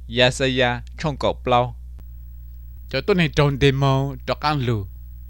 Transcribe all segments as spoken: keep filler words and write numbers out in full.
ya sa ya trong cột plau cho tôi này trồng demo cho ăn lù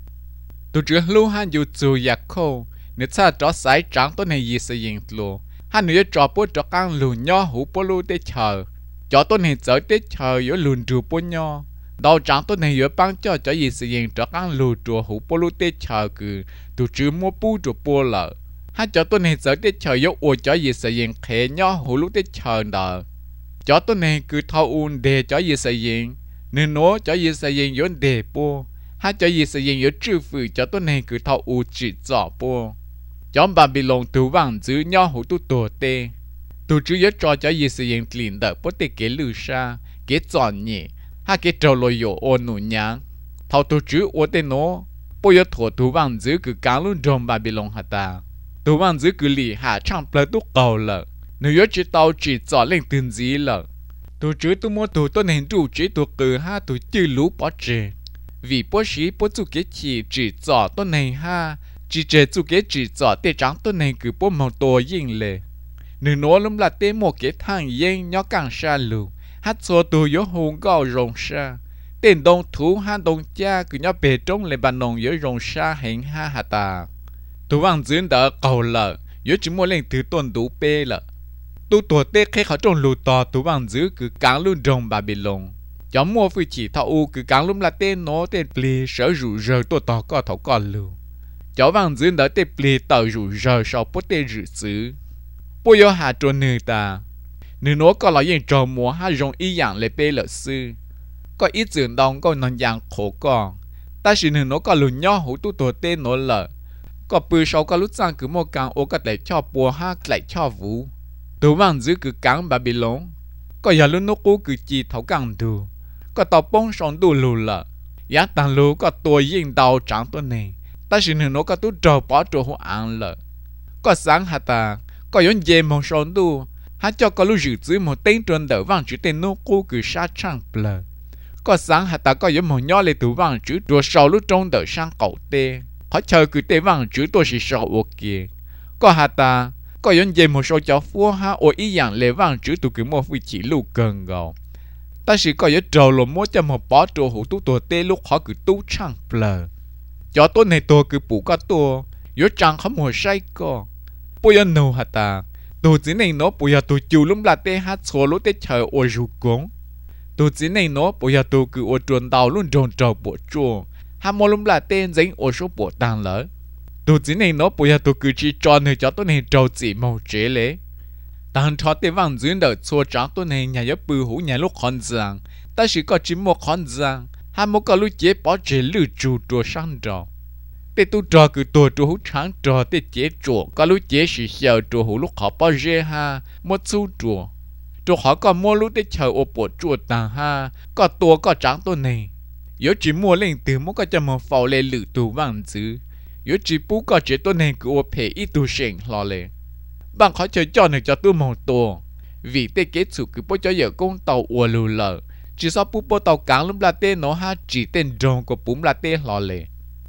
tôi chưa lưu han dù dù ya khô nếu sao cho sải trắng tôi này gì sẽ yên lù han nếu cho bố cho ăn lù nhỏ hủ bố lù để chờ cho tôi này tới để chờ yếu lùn trù bố nhỏ đầu trắng tôi này yếu băng cho cho gì sẽ yên cho ăn lù trù hủ bố lù để chờ cứ tôi chưa mua bù trù bố lợ han cho tôi này tới để chờ yếu ủa cho gì sẽ yên khé nhỏ hủ lù để chờ đờ cho tôi này cứ thao un để cho gì sẽ yên nên nó cho gì sẽ yên yếu để bố hai cho gì sẽ yên yếu trừ phụ cho tôi này cứ thao u chỉ rõ bố cho bà bị lồng tù vàng giữ nhỏ hủ tu tổ tê tù chứ yếu cho cho gì sẽ yên liền đợi bố tê kế lư xa kế chọn nhẹ hai kế trâu lôi yếu ô nụ nháng thao tù chứ ô tê nó bố yếu thổ tù vàng giữ cứ cáng luôn trong bà bị lồng hả ta tù vàng giữ cứ lì hạ chẳng plơ tu cầu lợ nếu yếu chỉ tao chỉ rõ lên từng gì lợ tù chứ tu mua tù tôi nên đủ chỉ tù cử ha tù chư lú bỏ trề vì bố sĩ bố chủ kế chỉ chỉ rõ tôi này ha chỉ chế chủ kế chỉ rõ tê trắng tôi này cứ bố màu tổ yên lệ nếu nó lắm là tê một cái thằng yên nhỏ càng xa lù hát xô tù yếu hùng gạo rồng xa tên đông thú ha đông cha cứ nhỏ bề trong lệ bà nông yếu rồng xa hẹn ha hà ta tù vàng dưỡng đỡ cầu lợ yếu chỉ mua lên thứ tuần đủ bê lợ tu tổ tê khi họ trong lù tò tù vàng giữ cứ cáng luôn rồng bà bị lồng cho mua phi chỉ thọ u cứ cáng luôn là tên nó tên pli sở rủ rờ tổ tò có thọ con lù cháu vàng dưỡng đỡ tên pli tờ rủ rờ sau bố tên rủ xứ bố yếu hạ trô nư ta nư nó có là yên trò mua ha rồng y dạng lệ bê lợ sư có ít dưỡng đông có nón dạng khổ con ta chỉ nư nó có lù nhỏ hủ tu tổ tê nó lợ có bư sau có lúc sang cứ mua càng ô có thể cho bùa ha lại cho vũ tù vàng giữ cứ cáng bà bị lông có giờ lúc nó cố cứ chỉ thấu càng đủ có tàu bông sống đủ lù lợ giá tăng lù có tuổi yên đầu trắng tôi này ta chỉ nửa nó có tú trầu bỏ trầu hồ ăn lợ có sáng hả ta có yon dê mong sống đủ hả cho có lúc dự giữ một tên tròn đỡ vàng chữ tên nó cố cứ sát trăng plờ có sáng hả ta có yon mong nhỏ lên tù vàng chữ đùa sau lúc trông đỡ sang cậu tê họ chờ cứ tê vàng chữ tôi chỉ sợ ok có hả ta có yon dê một số cháu phua ha ở ý dạng lệ vàng chữ tụ cứ một vị chỉ lù cần gạo ta chỉ có yon trầu lồ mua cho một bó trầu hủ tú tổ tê lúc họ cứ tú trăng plờ cho tôi này tôi cứ bù cả tôi yo chẳng không một sai co bây giờ nấu hả ta tôi chỉ này nó bây giờ tôi chịu lúc là tê hát số lúc tê chờ ở rù cống tôi chỉ này nó bây giờ tôi cứ ở chuồn tàu luôn tròn trầu bộ chua ham mua lúc là tên dính ở số bộ tàng lỡ tôi chỉ này nó bây giờ tôi cứ chỉ cho người cho tôi này trầu chỉ màu chế lẽ tàng cho tê vàng dưới đợt xua trắng tôi này nhà yếu bự hú nhà lúc con giang ta chỉ có chỉ một con giang ham mua có lúc chế bỏ chế lư trù trùa sang trò tê tu trò cứ tổ trù hú trắng trò tê chế trùa có lúc chế sĩ xèo trù hú lúc họ bỏ rê ha một su trùa trù họ có mua lúc tê chờ ô bộ trùa tàng ha có tua có trắng tôi này yếu chỉ mua lên từ mua có cho một phao lê lử tù vàng dữ yếu chỉ bú có chế tôi này cứ ô phê ít tu sền lo lê bằng khó chơi cho này cho tôi một tua vì tê kế chủ cứ bố cho giờ công tàu ua lù lờ chỉ sau bố bố tàu cáng lúc là tê nó ha chỉ tên rồng của bún là tê lo lê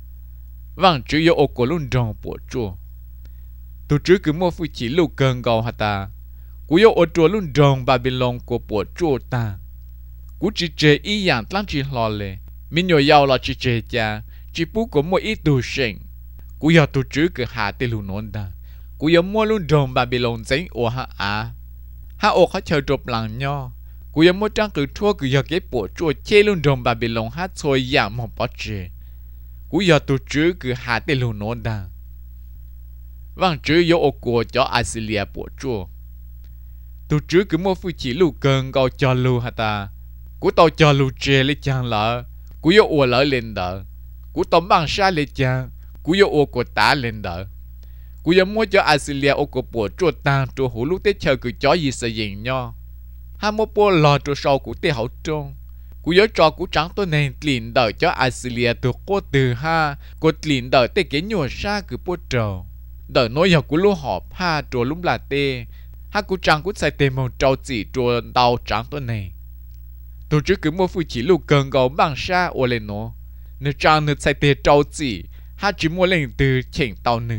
vàng chỉ yếu ô của luôn rồng bộ chua tôi trước cứ mua phu chỉ lù cần gạo hả ta cú yếu ô chua luôn rồng bà bên lòng của bộ chua ta cú chỉ chế ý dạng lắm chỉ lo lê mình nhồi giàu là chỉ chế cha chỉ bố của mỗi ít tu sinh cú yếu tôi trước cứ hạ tê lù nón ta cú yếu mua luôn rồng bà bên lòng dính ô ha à ha ô khó chờ trộp làng nho cú yếu mua trang cứ thua cứ yếu cái bộ chua chê luôn rồng bà bên lòng hát xôi dạng một bó chê cú yếu tôi trước cứ hạ tê lù nón ta vàng trước yếu ô của cho Australia bộ chua tôi trước cứ mua phu chỉ lù cần gạo cho lù hả ta cú tàu cho lù chê lấy chàng lỡ cú yếu ô lỡ lên đỡ cú tàu bằng xa lấy chàng cú yếu ô của ta lên đỡ cú yếu mua cho Australia ô của bộ chua tàng chua hủ lúc tết chờ cứ cho gì sẽ dành nho ha mua bộ lò chua sau của tê hậu trông cú yếu cho cú trắng tôi nên liền đợi cho Australia từ cô từ ha cô liền đợi tê kế nhua xa cứ bộ trầu đợi nói giờ cú lúa họp ha chua lúc là tê ha cú trắng cú xài tê màu trâu chỉ chua đau trắng tôi này tôi trước cứ mua phu chỉ lù cần gạo bằng xa ô lên nó nếu trắng nếu xài tê trâu chỉ ha chỉ mua lên từ chỉnh tàu nữ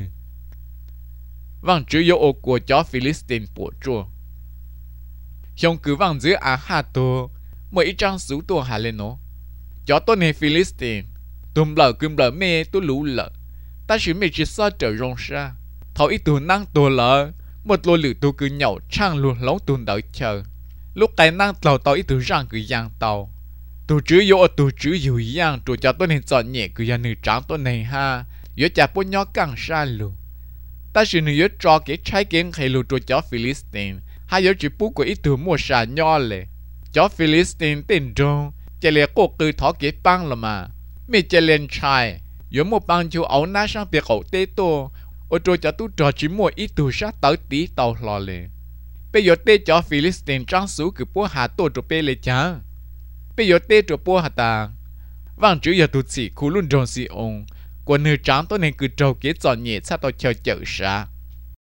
vàng chữ yếu ô của chó Philistine bộ chua xong cứ vàng giữa à ha tô mỗi ít trang số tua hà lên nó cho tôi này Philistine tùm lờ cùm lờ mê tôi lũ lợ ta chỉ mê chỉ sao trở rong xa thầu ít tù năng tù lợ một lô lửa tù cứ nhậu trang luôn lấu tùn đợi chờ lúc cái năng tàu tàu ít tù răng cứ giang tàu tù chứ yếu tù chứ yếu giang tù cho tôi này chọn nhẹ cứ giang nữ trắng tôi này ha yếu chả bố nhỏ càng xa luôn ta chỉ nữ yếu cho cái trái kiến hay lù tù cho Philistine hai yếu chỉ bố của ít tù mua xa nhỏ lệ cho Philistine tên trông chỉ là cô cứ thọ cái băng là mà mình chỉ lên trai yếu một băng chú ấu ná sang việc hậu tế tô ô tô cho tu trò chỉ mua ít tù sát tới tí tàu lò lệ bây giờ tế cho Philistine trang số cứ bố hạ tô trò bê lệ chá bây giờ tế trò bố hạ ta vang chữ giờ tụt xỉ khu luôn tròn xỉ ông của nữ trắng tôi nên cứ trâu kế chọn nhẹ sát tàu chờ chở xa